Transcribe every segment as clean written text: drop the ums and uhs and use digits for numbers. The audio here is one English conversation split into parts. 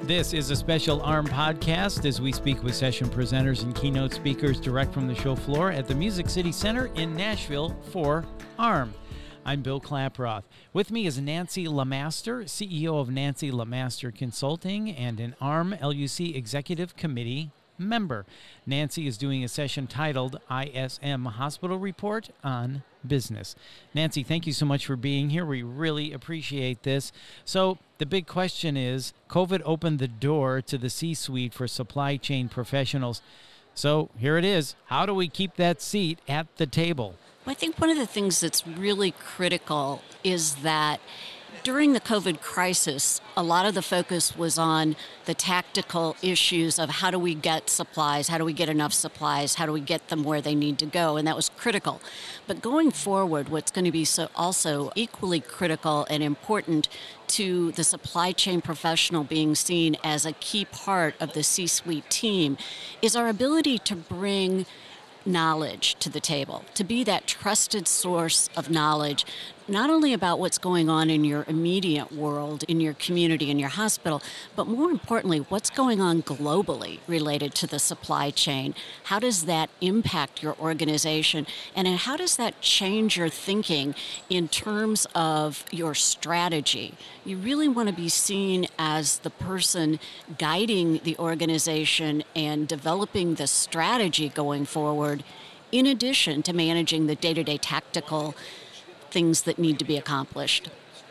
This is a special ARM podcast as we speak with session presenters and keynote speakers direct from the show floor at the Music City Center in Nashville for ARM. I'm Bill Klaproth. With me is Nancy LeMaster, CEO of Nancy LeMaster Consulting and an ARM LUC Executive Committee member. Nancy is doing a session titled ISM Hospital Report on Business. Nancy, thank you so much for being here. We really appreciate this. So the big question is, COVID opened the door to the C-suite for supply chain professionals. So here it is. How do we keep that seat at the table? Well, I think one of the things that's really critical is that during the COVID crisis, a lot of the focus was on the tactical issues of how do we get supplies, how do we get enough supplies, how do we get them where they need to go, and that was critical. But going forward, what's going to be also equally critical and important to the supply chain professional being seen as a key part of the C-suite team is our ability to bring knowledge to the table, to be that trusted source of knowledge, not only about what's going on in your immediate world, in your community, in your hospital, but more importantly, what's going on globally related to the supply chain. How does that impact your organization? And how does that change your thinking in terms of your strategy? You really want to be seen as the person guiding the organization and developing the strategy going forward, in addition to managing the day-to-day tactical things that need to be accomplished.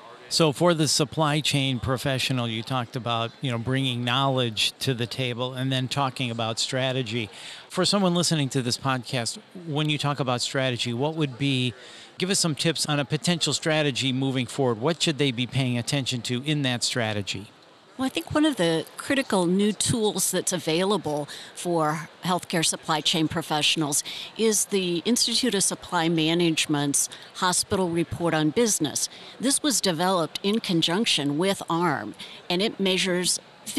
So for the supply chain professional, you talked about, bringing knowledge to the table and then talking about strategy. For someone listening to this podcast, when you talk about strategy, give us some tips on a potential strategy moving forward. What should they be paying attention to in that strategy? Well, I think one of the critical new tools that's available for healthcare supply chain professionals is the Institute of Supply Management's Hospital Report on Business. This was developed in conjunction with ARM, and it measures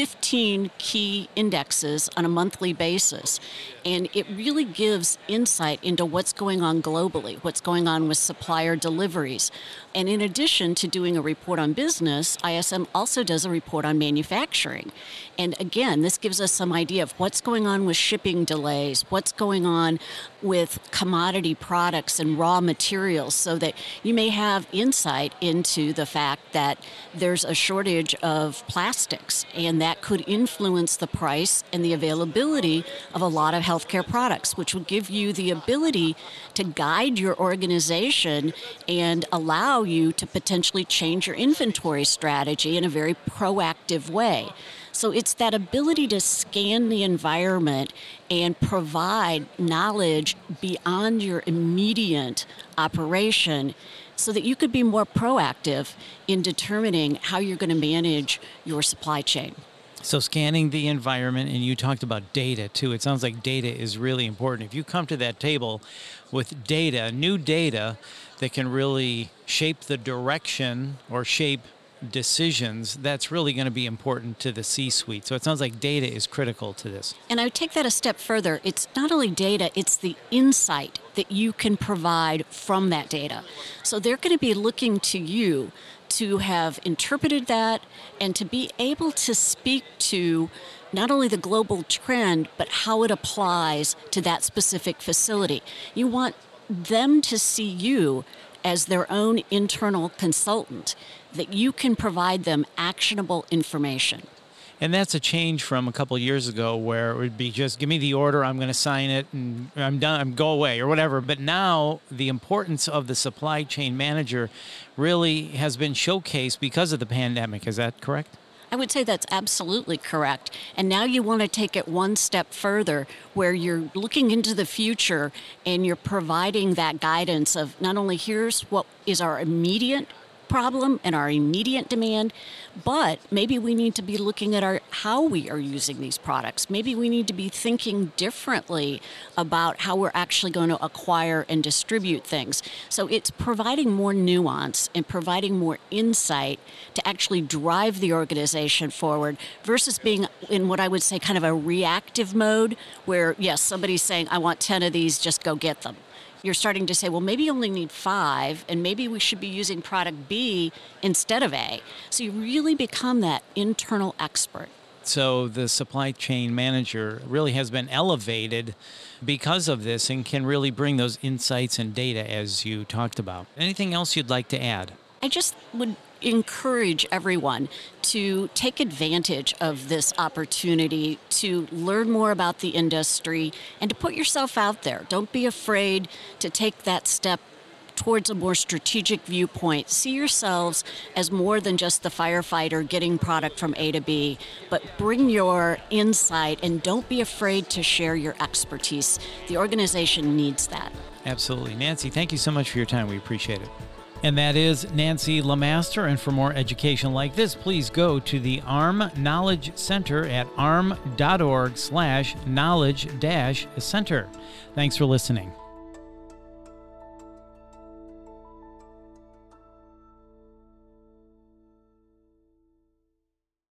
15 key indexes on a monthly basis. And it really gives insight into what's going on globally, what's going on with supplier deliveries. And in addition to doing a report on business, ISM also does a report on manufacturing. And again, this gives us some idea of what's going on with shipping delays, what's going on with commodity products and raw materials, so that you may have insight into the fact that there's a shortage of plastics, and that could influence the price and the availability of a lot of healthcare products, which will give you the ability to guide your organization and allow you to potentially change your inventory strategy in a very proactive way. So it's that ability to scan the environment and provide knowledge beyond your immediate operation so that you could be more proactive in determining how you're going to manage your supply chain. So scanning the environment, and you talked about data too. It sounds like data is really important. If you come to that table with data, new data that can really shape the direction or shape decisions, that's really going to be important to the C-suite. So it sounds like data is critical to this. And I would take that a step further. It's not only data, it's the insight that you can provide from that data. So they're going to be looking to you to have interpreted that and to be able to speak to not only the global trend, but how it applies to that specific facility. You want them to see you as their own internal consultant, that you can provide them actionable information. And that's a change from a couple of years ago where it would be just give me the order, I'm going to sign it, and I'm done, go away or whatever. But now the importance of the supply chain manager really has been showcased because of the pandemic. Is that correct? I would say that's absolutely correct. And now you want to take it one step further where you're looking into the future and you're providing that guidance of not only here's what is our immediate problem and our immediate demand, but maybe we need to be looking at how we are using these products. Maybe we need to be thinking differently about how we're actually going to acquire and distribute things. So it's providing more nuance and providing more insight to actually drive the organization forward versus being in what I would say kind of a reactive mode where, yes, somebody's saying, I want 10 of these, just go get them. You're starting to say, well, maybe you only need 5, and maybe we should be using product B instead of A. So you really become that internal expert. So the supply chain manager really has been elevated because of this and can really bring those insights and data as you talked about. Anything else you'd like to add? I just would encourage everyone to take advantage of this opportunity to learn more about the industry and to put yourself out there. Don't be afraid to take that step towards a more strategic viewpoint. See yourselves as more than just the firefighter getting product from A to B, but bring your insight and don't be afraid to share your expertise. The organization needs that. Absolutely. Nancy, thank you so much for your time. We appreciate it. And that is Nancy Lemaster. And for more education like this, please go to the ARM Knowledge Center at arm.org/knowledge-center. Thanks for listening.